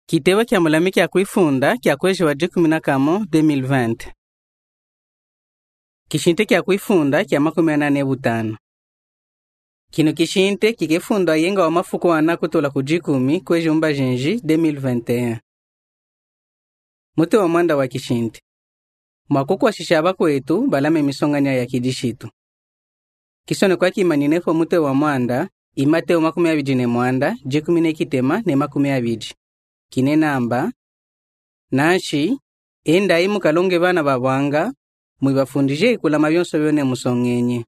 Kitewa kya mulami kya kuifunda kya kwezi wa 2020. Kishinte kya kuifunda kya 85. Kino kishinte kikefunda yenga wa mafuko wana kutola ku 10 kwezi umbajenji 2021. Mute wa mwanda wa kishinte. Mwakuku wa shishaba kwetu balame misonganya ya kidishitu. Kisone kwa kimaninefo mute wa mwanda imateo 20 mwanda 10 kitema ne 20. Kine namba nashi enda imu kalonge bana babwanga mwibafundije ikulama byonso byone musongenye.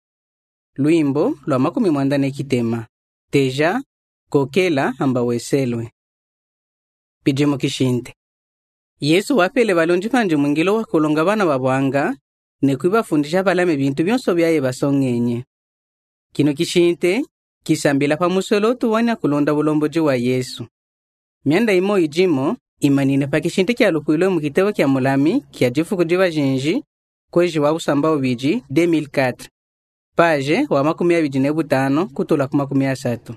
Lwimbo lwa 10 kitema teja kokela amba weselwe. Pijemo kishinte. Yesu wapele balonji panje mwingilo wa kulonga bana babwanga ne kwibafundisha balame bintu byonso byaye basongenye. Kino kishinte kisambila pa musolotu wana kulonda bulomboji wa Yesu. Mianda imo ijimo imanine pa kishinte kya lukuilo mukitewa kya mulami kya jifu kujiva jinji kwezi wa usamba ubiji 2004 page wa 25 kutula ku 30.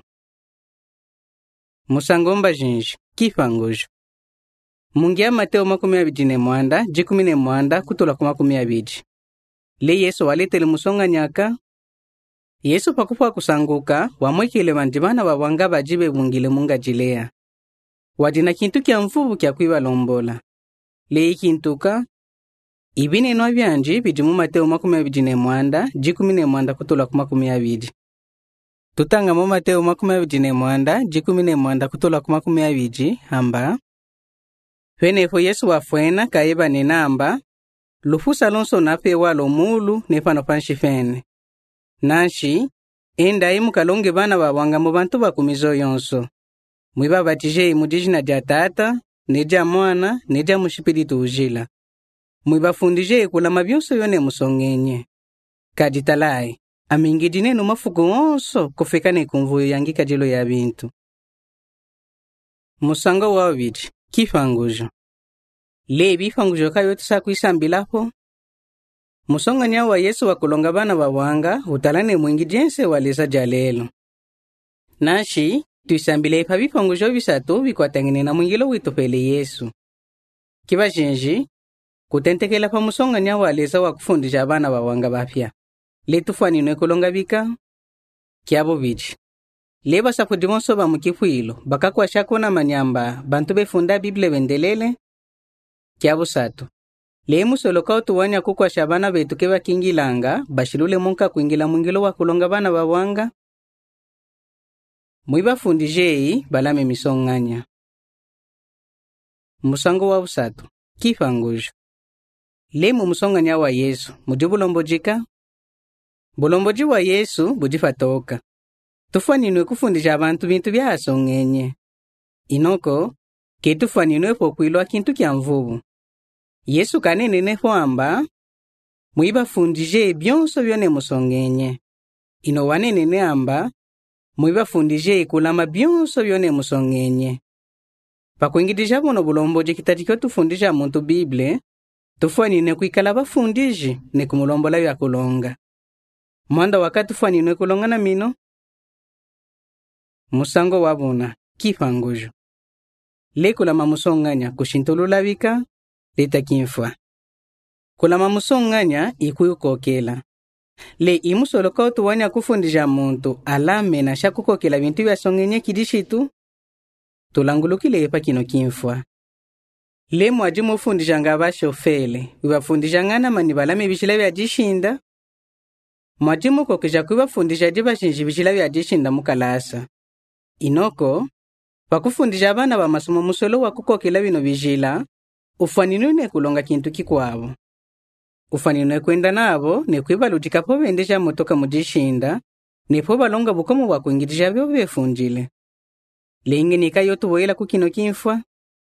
Musangomba jinji kifangojo mungia Mateo 20 mwanda 10 mwanda kutula ku 20. Le Yesu waletele musonga nyaka Yesu pakupa kusanguka wamwekile bandibana babwanga bajibe bungile munga jilea. Wadina kintu kya mfubu kya kwibalombola. Le ikintuka ibine no byanji bijimu Mateo 20 mwanda 10 mwanda kutula ku 20. Tutanga mu Mateo 20 mwanda 10 mwanda kutula ku 20 hamba fenefo Yesu wafwena kaiba ni namba lufusa lonso nape walo mulu nefano panshifene nashi enda imu kalonge bana babwanga mu bantu bakumizo yonso mwiba batije mu jina lya Tata neja Mwana neja Mushipiritu ujila mwiba fundije kulama byonso yone musongenye kaditalai amingidine no mafuko onso kufekane kumvuyo yangika jilo ya bintu. Musanga wa biji kifangujo le bifangujo kayo tsakuisambilapo musonganya wa Yesu wakulonga bana babwanga utalane mwingi jense waleza jalelo nashi tuisambile pa bifangujo bisatu bikwatangene na mwingilo witopele Yesu kiba jenji kutentekela pa musonganya waleza wakufundisha bana babwanga bapya le tufani no kulonga bika kyabo biji leba sapodimonso ba mukifuilo bakakwa shakona manyamba bantu befunda Biblia bendelele kyabo satu le musoloka tuwanya kukwa shabana betu keba kingilanga bashilule munka kuingila mwingilo wa kulonga bana babwanga mwiba fundijei balame misonganya. Musango wa usatu kifangujo le mu musonganya wa Yesu mudibulombojika bulomboji wa Yesu budifatoka tufaninwe kufundisha abantu bintu byasongenye inoko ke tufaninwe pokwilwa kintu kya mvubu Yesu kanene ne kwamba mwiba fundije byonso byone musongenye ino wanene ne amba mwiba fundije kulama byonso byone musongenye pakwingidija bono bulomboje kitatiko tufundisha muntu Biblia tufaninwe kwikala bafundije ne kumulombola bya kulonga mwanda wakati tufaninwe kulonga na mino. Musango wabuna kifangujo le kulama musonganya kushintululabika leta kinfwa kulama musonganya ikuyukokela le imusoloka tuwanya kufundisha muntu alame na shakukokela bintu byasongenye kidishitu tulangulukile epa kino kinfwa le mwaji mufundisha ngabashofele wibafundisha ngana mani balame bishila bya jishinda mwaji mukokesha kubafundisha dibashinji bishila bya jishinda mukalasa inoko pakufundisha abana ba masomo musolo wa kukokela bino bijila ufaninune kulonga kintu kikwabo ufaninune kwenda nabo ne kwibalutika po bendesha motoka mujishinda ne po balonga bukomo bwa kwingidija byo befunjile lenge nikayo tuwela kukino kinfwa.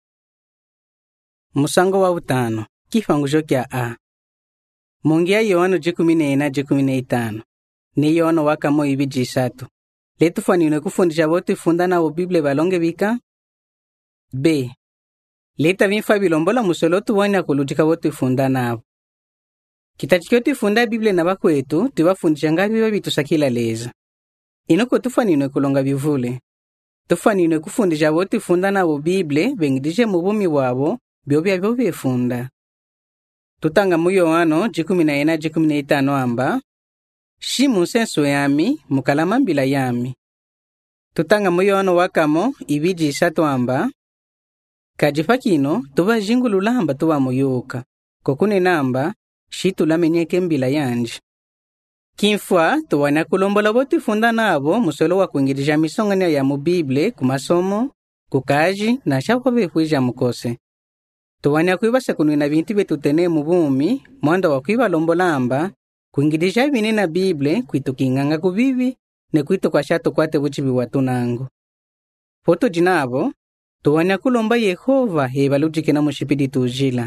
Musango wa utano kifangujo kya a mungia Yohana 10:15 ne Yohana wakamo ibijisatu le tufanine kufundisha bote funda na Biblia balonge bika b leta vinfa bilombola musolotu wanya kulutika bote funda nabo kitachikoti funda Biblia na bakwetu tibafundisha ngabi babitusakila leza inoko tufanine kulonga bivule tufanine kufundisha boti funda nabo Bible bengidije mu bumi wabo byobya byo befunda. Tutanga mu Yohano 14:15 amba shimu senso yami mukalama mbila yami. Tutanga mu Yohano wakamo 2:3 amba kajifa kino tuba jingululamba tuba muyuka kokune namba shitulamenyeke mbila yanje. Kinfwa tuwana kulombola boti funda nabo musolo wa kuingirija misongania ya mu Bible kumasomo kukaji na shako bekwija mukose. Tuwana kuibasa kunwina bintu betutene mu bumi mwanda wa kuiba lombolamba kuingirija bine na Bible kwitukinganga kubibi ne kwito kwa shato kwate buchibi watunango. Foto jinabo tuwana kulomba Yehova hebalujike na mushipidi tujila.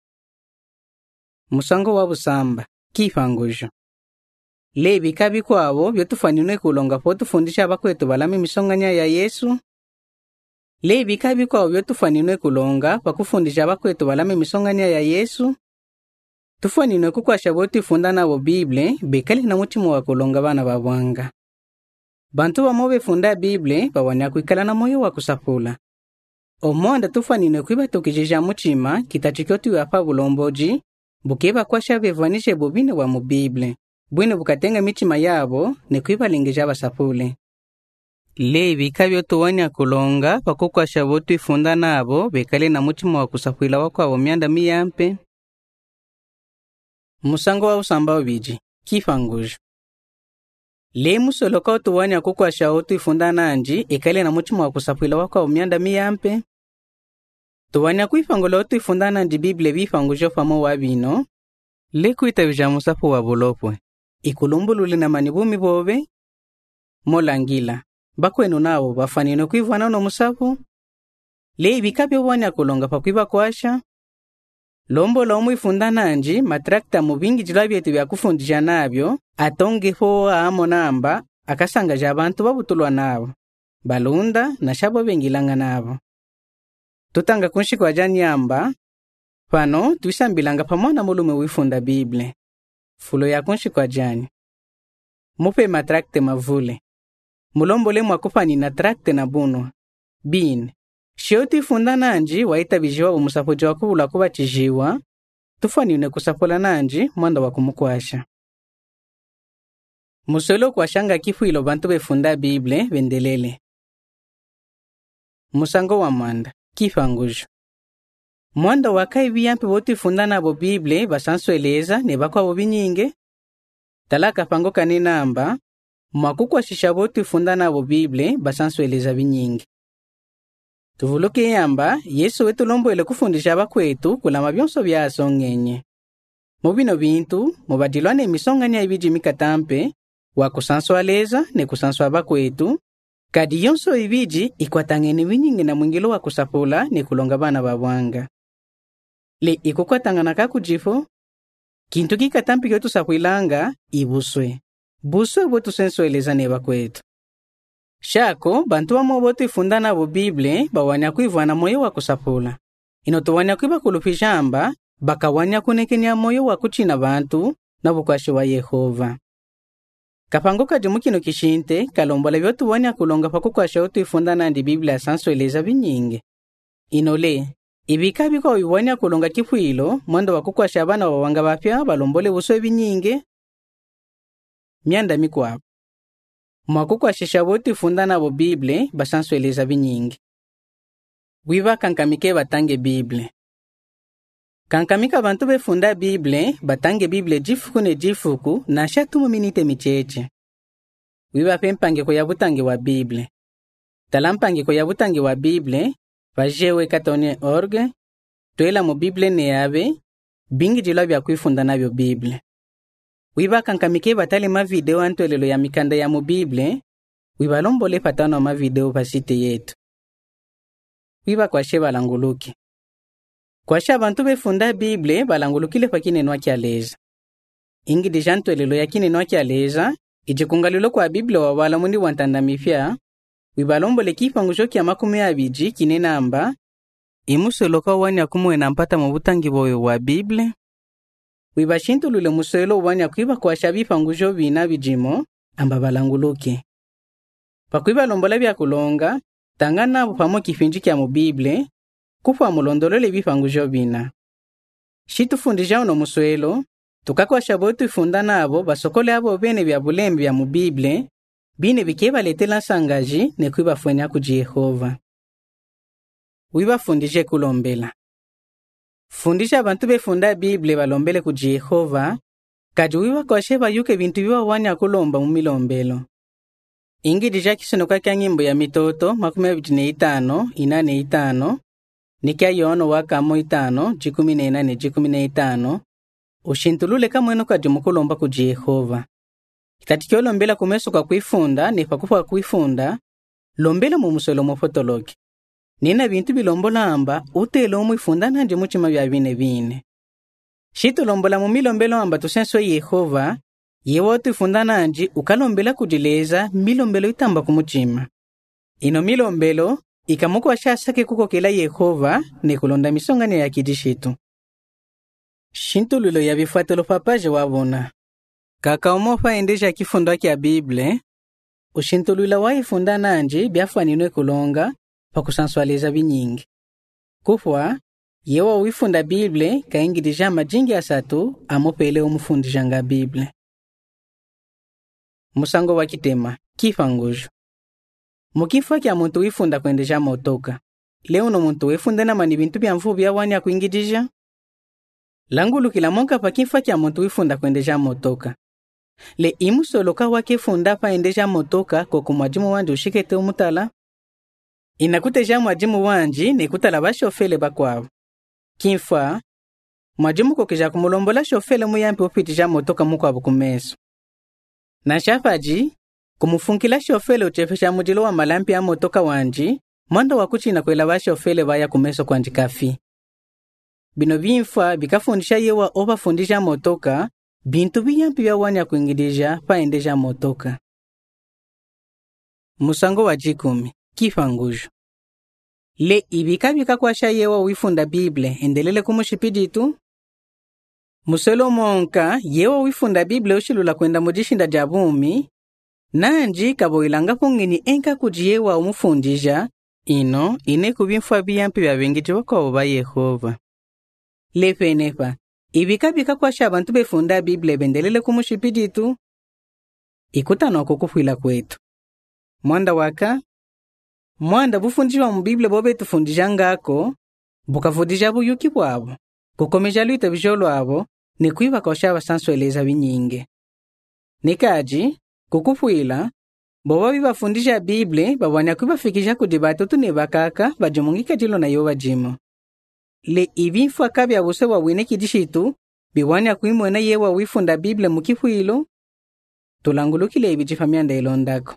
Musango wa busamba kifangujo. Lebi kabi kwabo byotufanine kulonga po tufundisha bakwetu balame misonganya ya Yesu. Lebi kabi kwabo byotufanine kulonga pakufundisha bakwetu balame misonganya ya Yesu. Tufanine kukwasha boti funda nabo Bible bekali na mutima wa kulonga bana babwanga. Bantu bamobe funda Bible bawanya kuikala na moyo wa kusapula. Omonda tufanine kuiba tukijija mutima kitachikyotu ya pa bulomboji bukeba kwasha bevanishe bobine wa mu Bible. Bwino bukatenga mitima yabo ne kwibalengeja basapule. Lebi kabyo tuwanya kulonga pakukwasha botu ifunda nabo bekale na mutima wa kusapwila wako abo myanda miyampe. Musango wa usamba obiji kifangujo. Le musoloka tuwanya kukwasha botu ifunda nanji ekale na mutima wa kusapwila wako abo myanda miyampe. Tuwanya kuifangola botu ifunda nanji Bible bifangujo famo wabino. Le kuita bija musapo wa bolopwe. Ikulumbulule na manibumi bobe molangila bakwenu nabo bafanine kuivana no musapo. Le bikabyo bwanya kulonga pakwiba kwasha lombo la ifunda nanji matrakta mubingi jilabyetu bya kufundisha nabyo atonge ho amo namba akasanga ja abantu babutulwa nabo balunda na shabo bengilanga nabo. Tutanga kunshikwa janyamba pano tuisambilanga pamona mulume wifunda Bible. Fulo ya kunshi kwa jani. Mupe matrakte mavule. Mulombole mwakufani na trakte na bunwa. Bin. Shioti funda nanji waita bijiwa umusapoji wakubula kuba chijiwa. Tufani une kusapola nanji mwanda wakumukwasha. Musolo kwa shanga kifu ilo bantu befunda Bible vendelele. Musango wa mwanda. Kifangujo. Mwanda wakai biyampe boti funda nabo Bible basansoeleza ne bakwa bobinyinge. Talaka pango kanina amba mwakukwashisha boti funda nabo Bible basansoeleza binyinge. Tuvuluke yamba Yesu wetu lomboele kufundisha bakwetu kulama byonso byasongenye. Mubino bintu mubadilwane emisonganya ibiji mikatampe wakusansoaleza ne kusansoa bakwetu kadi yonso ibiji ikwatangene binyinge na mwingilo wakusapula ne kulonga bana babwanga. Le ikukwatangana kakujifo kintu kikatampi kyotu sakwilanga ibuswe buswe botu sensoeleza ne bakwetu. Shako bantu bamo botu ifunda nabo Bible bawanya kuivana moyo wa kusapula. Ino tuwanya kuiba kulupishamba bakawanya kunekenya moyo wa kuchina bantu na bukwashi wa Yehova. Kapango kaji mukino kishinte kalombola byotu wanya kulonga pakukwasha otu ifunda nandi Bible asansoeleza binyinge. Inole ibikabi kwa uiwanya kulonga kifuilo mwanda wakukwasha abana wawanga bapya balombole buswe binyinge. Myanda mikwabo. Mwakukwashisha botu ifunda nabo Bible basansoeleza binyinge. Wiba kankamike batange Bible. Kankamika bantu befunda Bible batange Bible jifuku ne jifuku na shatumu minite micheche. Wiba pempange kwa yabutange wa Bible. Talampange kwa yabutange wa Bible vajewe katone.org tuela mu Bible ne yabe bingi jila bya kuifunda nabyo Bible. Wiba kankamike batale ma video antwelelo ya mikanda ya mu Bible wiba lombole patano ma video pasite yetu. Wiba kwa sheba languluki. Kwa sha bantu befunda Bible balangulukile pakine nwa kyaleza. Ingi dijantwelelo ya kine nwa kyaleza ijikungalilo kwa Bible wabala mundi wantanda mifya. Wibalombole kifangujo kya 20 kine namba imusoloka wanya kumwe nampata mubutangi bowe wa Bible. Wibashintulule musolo wanya kuiba kwa shabifangujo bina bijimo amba balanguluke. Pakwiba lombola bya kulonga tangana abo pamo kifinji kya mu Bible kufa mulondolole bifangujo bina. Shitufundija uno muswelo tukakwasha botu ifunda nabo basokole abo bene bya bulembe bya mu Bible bine bikebaletela nsangaji ne kwibafwenya ku Jehova. Wibafundije kulombela. Fundisha abantu befunda Bible balombele ku Jehova kaji wibakwashe bayuke bintu biwawanya kulomba mu milombelo. Ingidija kisonoka kya nyimbo ya mitoto 25:8 nikya yono wakamo 5:14-15 ushintulule kamweno kaji mukulomba ku Jehova. Katikyo lombela kumeso kwa kuifunda ne pakufa kuifunda lombela mu musolo mofotologi. Nina bintu bilombola amba utelo mu ifunda nanje muchima bya bine. Shito lombola mu milombelo amba tusenso Yehova yewo tuifunda nanje ukalombela kujileza milombelo itamba kumuchima. Ino milombelo ikamuko ashasake kuko kila Yehova ne kulonda misongane ya kidishitu. Shintululo ya bifuatelo papaje wabona. Kaka umofa endesha kifundo kya Bible ushintulula wa ifunda nanje byafaninwe kulonga pakusansualiza binyingi. Kufwa yewo wifunda Bible kaingidija majingi asatu amopele umufundija nga Bible. Musango wa kitema kifangujo. Mukifa kya muntu wifunda kuendesha motoka. Leo no muntu wifunda na mani bintu bya mfu bya wanya kuingidija. Langulu kila monka pa kifa kya muntu wifunda kuendesha motoka. Le imusoloka wake funda pa endesha motoka koko mwajimu wanje ushikete umutala. Inakuteja mwajimu wanji ne kutala ba shofele bakwabo. Kimfa mwajimu kokeja kumulombola shofele muyampi opitija motoka mukwabo kumeso. Na shafaji kumufunkila shofele uchefesha mujilo wa malampi ya motoka wanji mwanda wakuchina kwela ba shofele baya kumeso kwanji kafi. Bino bimfa bikafundisha yewa oba fundisha motoka bintu biyampi bya wanya kuingidija pa endesha motoka. Musango wa 10 kifangujo. Le ibikabika kwasha yewa wifunda Bible endelele kumushipiditu. Muselo monka yewa wifunda Bible ushilula kwenda mujishinda jabumi nanji kaboilanga pongeni enka kujiyewa umufundija ino ine kubimfa biyampi bya bengiti wako ba Yehova. Le penepa ibikabika kwasha abantu befunda Bible bendelele kumushipiditu ikutano kukufuila kwetu. Mwanda waka mwanda bufundiwa mu Bible bobe tufundija ngako bukafundija buyuki bwabo kukomeja lwite bijolo abo ne kwiba kwasha basansueleza binyinge. Nikaji kukufuila boba bibafundija Bible babanya kubafikisha ku debate tune bakaka bajumungika jilo na yo bajimo. Le ibinfa kabya bose wawine kidishitu biwanya kuimwena yewa wifunda Bible mukifuilo tulangulukile ibijifamia ndailondako.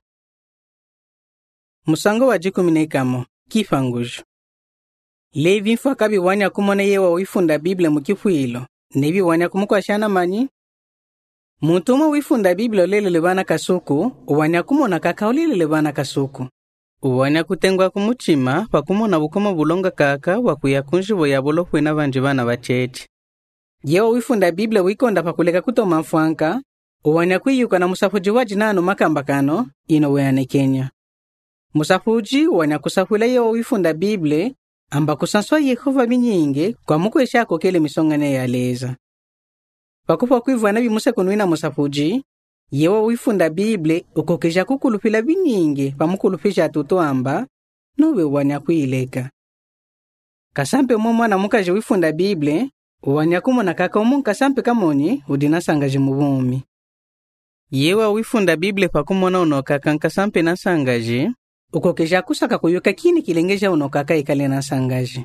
Musango wa 10 kifangujo. Le ibinfa kabi wanya kumona yewa wifunda Bible mukifuilo nebi wanya kumukwashana manyi. Muntuma wifunda Bible lele bana kasuku wanya kumona kaka lele bana kasuku. Uwanya kutengwa kumuchima pakumona bukoma bulonga kaka wakuya kunjibo yabolo kwena banje bana bacheche. Yewa wifunda Bible wikonda pakuleka kutoma mfwanka uwanya kwiyuka na musafuji waji nano makambakano ino weyane Kenya. Musafuji uwanya kusafula yewa wifunda Bible amba kusanswa Yehova binyinge kwa mukwesha kokele misongane ya leza. Pakupa kuivu nabi musa kunuina musafuji yewa wifunda Bible ukokeja kukulupila binyinge pamukulupisha tuto amba nowe wanya kuileka. Kasampe mwana mukaje wifunda Bible wanya kumona kaka umunka sampe kamoni udinasangaje mubumi. Yewa wifunda Bible pakumona unokaka nkasampe nasangaje ukokeja kusaka kuyuka kini kilengeja unokaka ikale nasangaje.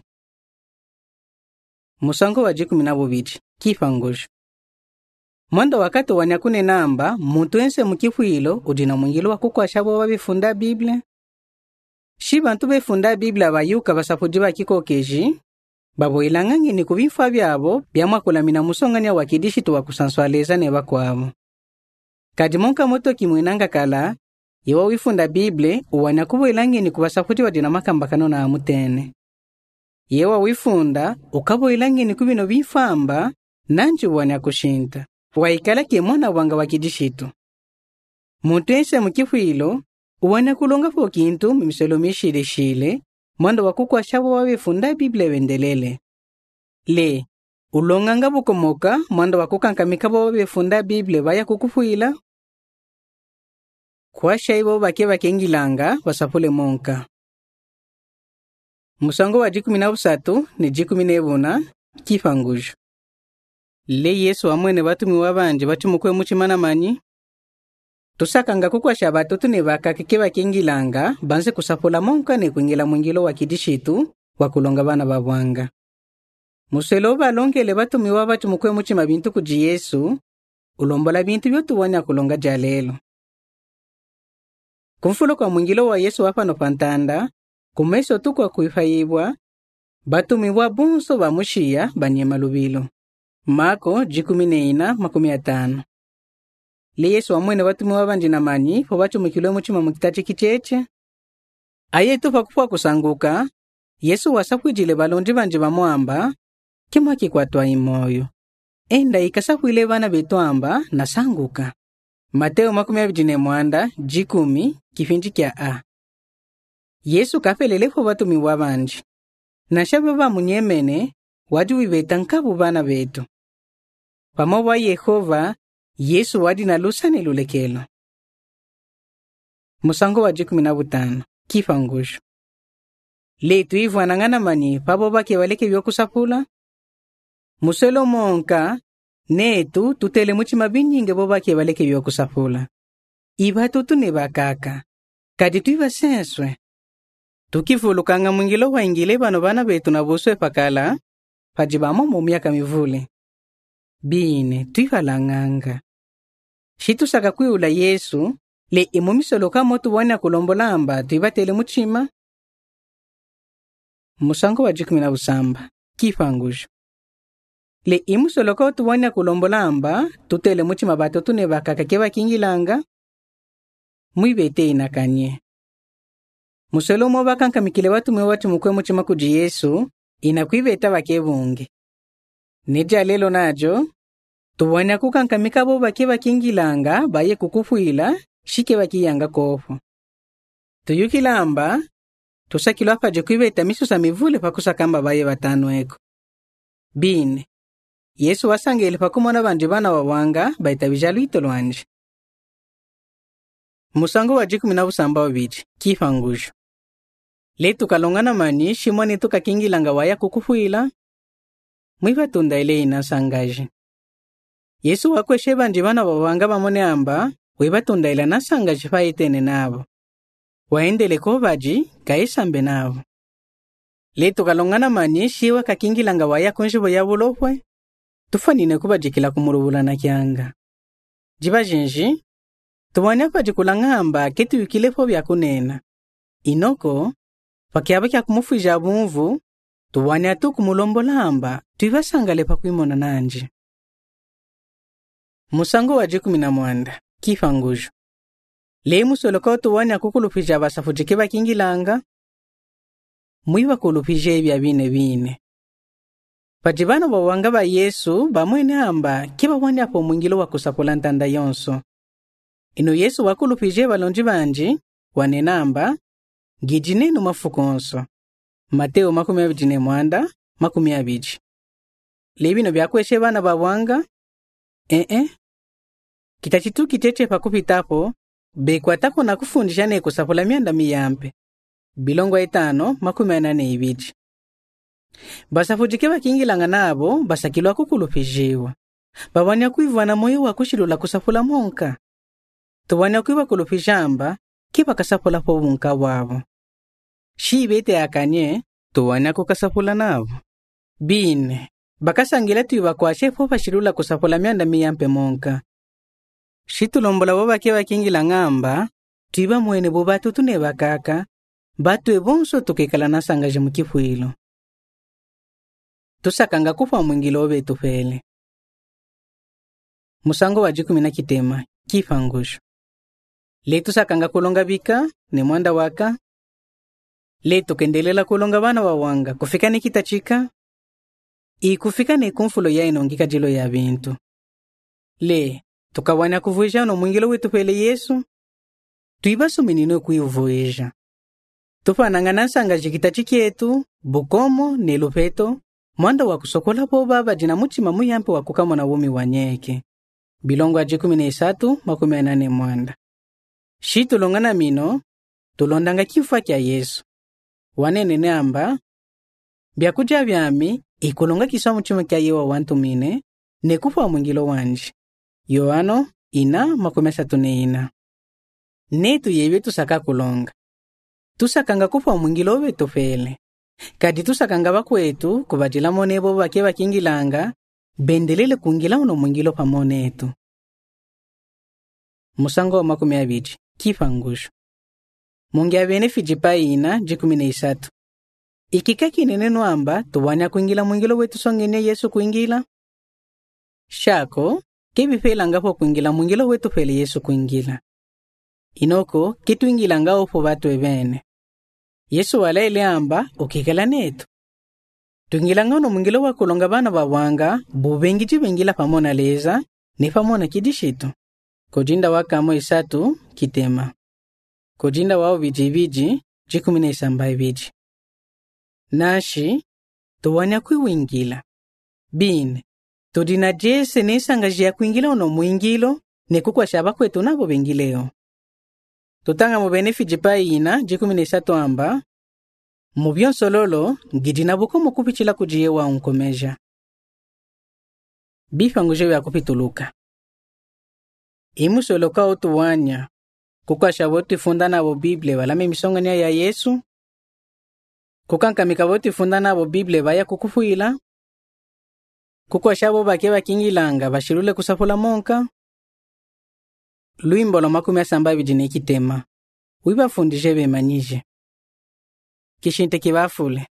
Musango wa 12 kifangujo. Mwanda wakati wanyakune namba muntu ense mukifuilo udina mwingilo wakukwasha boba bifunda Bible. Shibantu befunda Bible abayuka basafuji bakikokeji baboilangangi ni kubinfa byabo byamwakulamina musonganya wakidishi tuwakusanswaleza ne bakwabo. Kadimonka moto kimwenanga kala yewa wifunda Bible uwanya kuboilangi ni kubasafuji wadina makambakano na amutene. Yewa wifunda ukaboilangi ni kubino bifamba nanji uwanya kushinta. Waikala ke mwana wanga wakidishitu. Muntu ense mukifuilo Uwana kulonga po kintu mimisolo shile mwanda wakukwa shabo wabefunda Biblia wendelele. Le, ulonganga bukomoka mwanda wakukankamika bo wabefunda Biblia baya kukufuila. Kwa shaibo bake bakengilanga basapule monka. Musango wa 13 ni 14 kifangujo. Le Yesu amwene batumiwa banje batumukwe muchimana manyi. Tusakanga kukwa shabato tunebaka keke bakengilanga banze kusapula monka ne kwingila mwingilo wa kidishitu wakulonga bana babwanga. Muselo balongele batumiwa batumukwe muchima bintu kuji Yesu ulombola bintu byotuwanya kulonga jalelo. Kumfulo kwa mwingilo wa Yesu wapano pantanda kumeso tukwa kuifayibwa batumiwa bunso bamushia banyema lubilo. Mako 14:50. Le Yesu amwene batumiwa banje namanyi po batumikilwe muchima mukitachi kicheche. Ayetu pakupwa kusanguka Yesu wasapwijile balonji banje bamwamba kimwa kikwatwa imoyo. Enda ikasapwile bana betwamba nasanguka. Mateo 20:10 kifinji kya A. Yesu kafelele po batumiwa banje. Nashabe bamunyemene wajuwibeta nkabu bana betu. Pamowa Yehova Yesu wadi na lusane lulekelo. Musango wa 15 kifangusho. Letu ivu anangana mani pabo bake waleke byokusapula. Muselo monka netu tutele muchima binyinge bo bake waleke byokusapula. Iba tutune bakaka kadi tuiba senswe. Tukifulukanga mwingilo wa ingile bano bana betu na buswe pakala pajibamo mu myaka mivule. Bine tuiba langanga. Shitu saka kwiula Yesu le imumisolo kama tuwana kulombolamba tuibatele muchima. Musango wa 17 kifangujo. Le imusolo ko tuwana kulombolamba tutele muchima bato tune bakaka keba kingilanga muibete inakanye. Musolo mo bakanka mikile watu mwatu mukwe muchima kuji Yesu inakwibeta bakebunge. Neja lelo najo tuwana kukankamika bo bake bakingilanga baye kukufuila shike bakiyanga kofu. Tuyukilamba tusakilo apaje kwibeta misusa mivule pakusakamba baye batano eko. Bine Yesu wasangele pakumona banje bana wawanga baita bijalu itolwanje. Musango wa 17 kifangujo. Letu kalongana mani shimoni tukakingilanga waya kukufuila mwiva tunda ile inasangaje. Yesu wakweshe banje bana wawanga bamone amba weba tunda ile nasangaje faitene nabo. Waendele ko baji kaisambe nabo. Letu kalongana mani shiwa kakingilanga waya konjibo ya bulofwe tufanine kubajikila kumurubula na kyanga. Jiba jenji tuwana pajikulanga amba ketu yukilefo bya kunena. Inoko pakiaba kya kumufija bumvu tuwana tukumulombola amba tuibasangale pakwimona nanje. Musango wa 19 kifangujo. Le musolo ko tuwana kukulupija basafujike bakingilanga mwiba kulupije bya bine. Pajibano bawanga ba Yesu bamwene amba kiba wani apo mwingilo wa kusapula ntanda yonso. Ino Yesu wakulupije balonji banji wanena amba ngijinenu mafukonso. Mateo 20:20. Lebino byakweshe bana babwanga kitachitu kiteche pakupitapo bekwatako na kufundisha ne kusapula myanda miyampe. Bilongo 5:82. Basafujike bakingilanga nabo basakilwa kukulupijiwa. Babanya kuivana moyo wa kushilula kusapula monka. Tuwana kuiva kulupijamba kiba kasapula po bunka wabo. Shibete akanye tuwana kukasapula nabo. Bine bakasangila tuiva kwa shefo bashilula kusapula myanda miyampe monka. Shitulombola boba kiba kingilanga amba tuiva mwene bobatu tune bakaka batu ebonso tukekala nasangaje mukifuilo. Tusakanga kufa mwingilo betu fele. Musango wa 10 kifangujo. Letu sakanga kulonga bika ne mwanda waka. Letu kendelela kulonga bana wawanga kufika ne kitachika. Kufika ne kumfulo ya inongika jilo ya bintu. Le tukawana kuvuja no mwingilo wetu fele Yesu. tuibasuminino kuivoeja. Tufanangana nsanga jikita chikietu, bukomo ne lupeto, mwanda wa kusokola po baba jina mutima muyampe wa kukamona wumi wanyeke. Bilongo aji 13:80 mwanda. Shi tulongana mino, tulondanga kifwa kya Yesu. Wanene amba, byakuja byami, ikulonga kiswa muchimo kya yewa wantumine, nekufa wa mwingilo wanji. Yohano 4:34. Netu yebe tusaka kulonga. Tusakanga kufa wa mwingilo we tofele. Kadi tusakanga bakwetu, kubajila monebo bake bakingilanga, bendelele kungila uno mwingilo pamonetu. Musango wa 20. Kifa ngushu. Mungi abene Filipayi 4:13. Ikikaki nene amba tuwanya kuingila mwingilo wetu songene Yesu kuingila? Shako, kebifela ngapo kuingila mwingilo wetu fele Yesu kuingila. Inoko, kitu ingila ngao po batu ebene. Yesu wala ile amba, ukikala netu. Tuingila ngano mwingilo wakulonga bana babwanga, bubengiji bengila pamona leza, ni pamona kidishitu. Kujinda wakamo 3 kitema. Kujinda wao vijiviji, 17. Nashi, tuwanya kuingila. Bine, tudina jese nesanga jia kuingila ono mwingilo, nekukwa shaba kwetu nabo bengileo. Tutanga mubene Filipayi 4:13 amba, mubyon sololo, ngidina buko mukupichila kujiye wa unkomeja. Bifa ngujewe ya kupituluka. Imu soloka otuwanya, kukwa shaboti funda nabo Bible walame misongania ya Yesu, kukankamika boti funda nabo Bible baya kukufuila, kukwa shabo bake bakingilanga bashirule kusafula monka. Luimbo lo 70 kitema, wibafundije bemanyije. Kishinte kibafule.